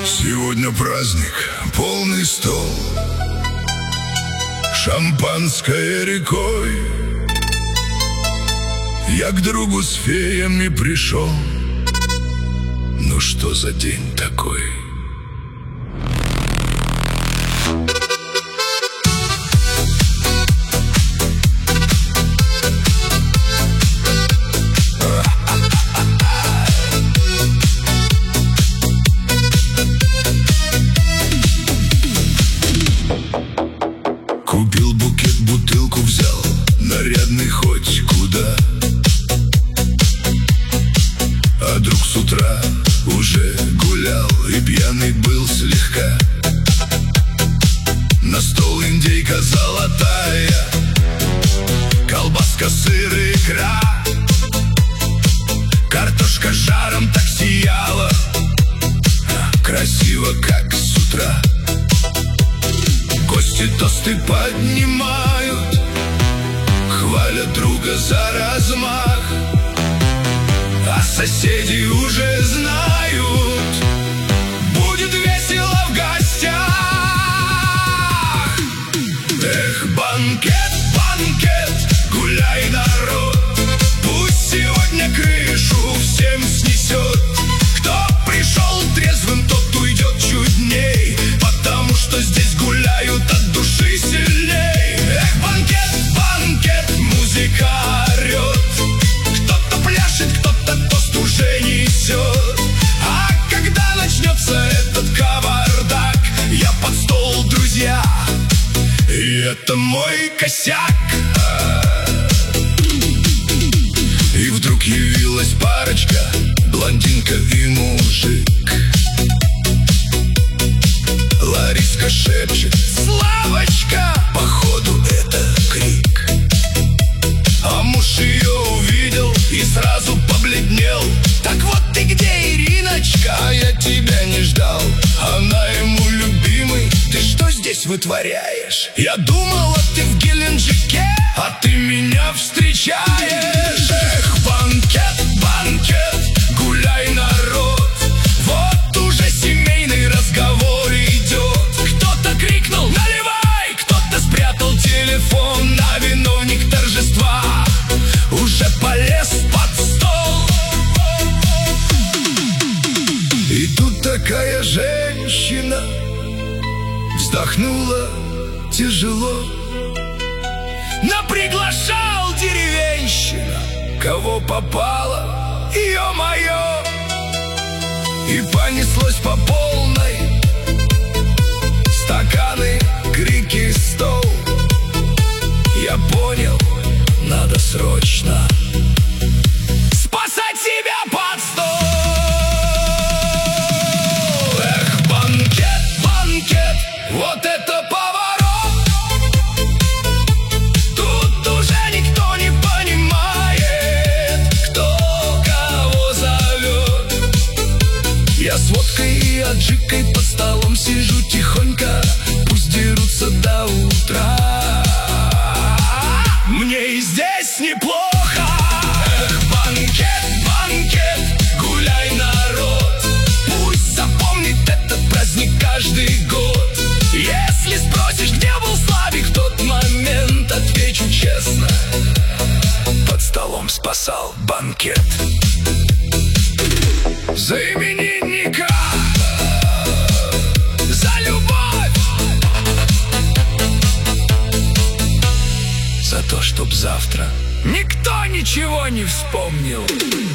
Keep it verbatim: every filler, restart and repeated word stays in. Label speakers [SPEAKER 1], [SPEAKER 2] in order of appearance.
[SPEAKER 1] Сегодня праздник, полный стол, шампанское рекой. Я к другу с феями пришел. Ну что за день такой? Купил букет, бутылку взял, нарядный хоть куда. А друг с утра уже гулял и пьяный был слегка. На стол индейка золотая, колбаска, сыр, икра. Картошка жаром так сияла, красиво как с утра. Гости тосты поднимают, хвалят друга за размах. А соседи уже знают, будет весело в гостях. Эх, банкет, банкет, гуляй, народ, пусть сегодня крышу всем снесет. Кто пришел трезвым, тот уйдет чудней, потому что здесь гуляют от души сильней. Эх, банкет, банкет, музыка орет, кто-то пляшет, кто-то тост уже несет. А когда начнется этот кавардак, я под стол, друзья, и это мой косяк. И вдруг явилась парочка, блондинка и мужик. Лариска шепчет: Славочка! Походу это крик. А муж ее увидел и сразу побледнел. Так вот ты где, Ириночка? А я тебя не ждал. Она ему: любимый, ты что здесь вытворяешь? Я думала, ты в Геленджике, а ты меня встречаешь. Эх, банкет, банкет, гуляй, народ, вот уже семейный разговор идет. Кто-то крикнул: наливай! Кто-то спрятал телефон, а виновник торжества уже полез под стол. И тут такая женщина вздохнула тяжело. Наприглашал деревенщина, кого попало, ё-моё. И понеслось по полной, стаканы, крики, стол. Я понял, надо срочно спасать себя под стол. Эх, банкет, банкет, вот это поворот. Тут уже никто не понимает, кто кого зовет. Я с водкой и аджикой под столом сижу тихонько, пусть дерутся до утра. Мне и здесь неплохо. Эх, банкет, банкет, гуляй, народ, пусть запомнит этот праздник каждый год. Если спросишь, где был Славик в тот момент, отвечу честно: под столом спасал банкет. За именинника, за любовь, за то, чтоб завтра никто ничего не вспомнил.